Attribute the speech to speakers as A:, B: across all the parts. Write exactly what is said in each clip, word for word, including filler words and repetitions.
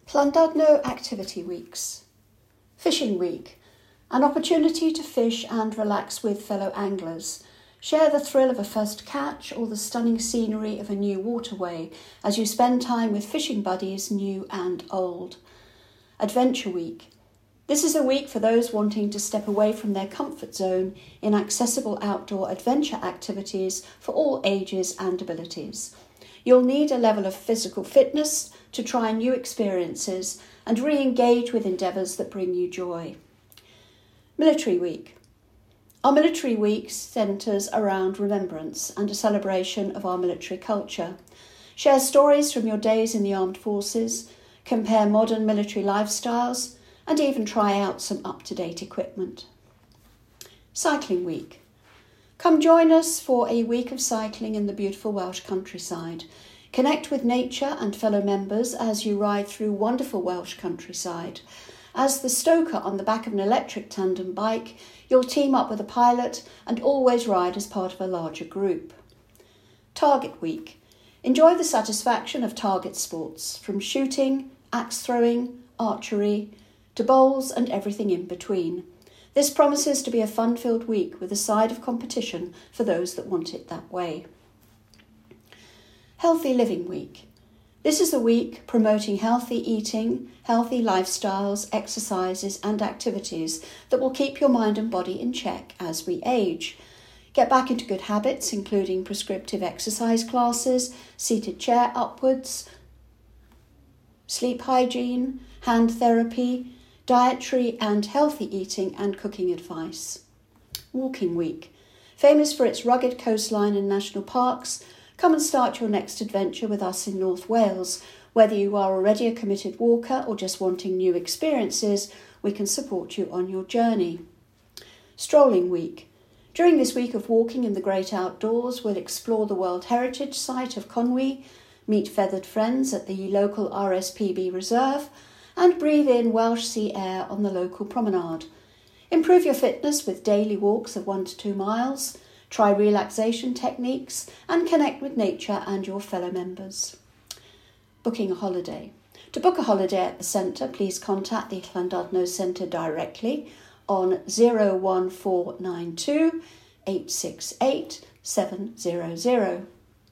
A: Llandudno Activity Weeks. Fishing Week, an opportunity to fish and relax with fellow anglers. Share the thrill of a first catch or the stunning scenery of a new waterway as you spend time with fishing buddies new and old. Adventure Week. This is a week for those wanting to step away from their comfort zone in accessible outdoor adventure activities for all ages and abilities. You'll need a level of physical fitness to try new experiences and re-engage with endeavours that bring you joy. Military Week. Our Military Week centres around remembrance and a celebration of our military culture. Share stories from your days in the armed forces, compare modern military lifestyles, and even try out some up-to-date equipment. Cycling Week. Come join us for a week of cycling in the beautiful Welsh countryside. Connect with nature and fellow members as you ride through wonderful Welsh countryside. As the stoker on the back of an electric tandem bike, you'll team up with a pilot and always ride as part of a larger group. Target Week. Enjoy the satisfaction of target sports, from shooting, axe throwing, archery, to bowls and everything in between. This promises to be a fun-filled week with a side of competition for those that want it that way. Healthy Living Week. This is a week promoting healthy eating, healthy lifestyles, exercises and activities that will keep your mind and body in check as we age. Get back into good habits, including prescriptive exercise classes, seated chair upwards, sleep hygiene, hand therapy, dietary and healthy eating and cooking advice. Walking Week. Famous for its rugged coastline and national parks, come and start your next adventure with us in North Wales. Whether you are already a committed walker or just wanting new experiences, we can support you on your journey. Strolling Week. During this week of walking in the great outdoors, we'll explore the World Heritage Site of Conwy, meet feathered friends at the local R S P B Reserve, and breathe in Welsh sea air on the local promenade. Improve your fitness with daily walks of one to two miles, try relaxation techniques, and connect with nature and your fellow members. Booking a holiday. To book a holiday at the centre, please contact the Llandudno Centre directly on zero one four nine two eight six eight seven zero zero.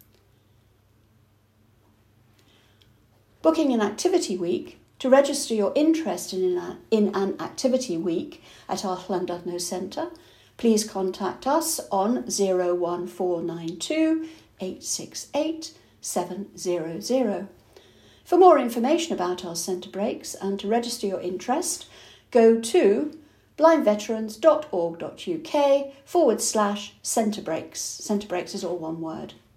A: Booking an activity week. To register your interest in an, in an activity week at our Llandudno Centre, please contact us on zero one four nine two eight six eight seven zero zero. For more information about our centre breaks and to register your interest, go to blindveterans.org.uk forward slash centre breaks. Centre breaks is all one word.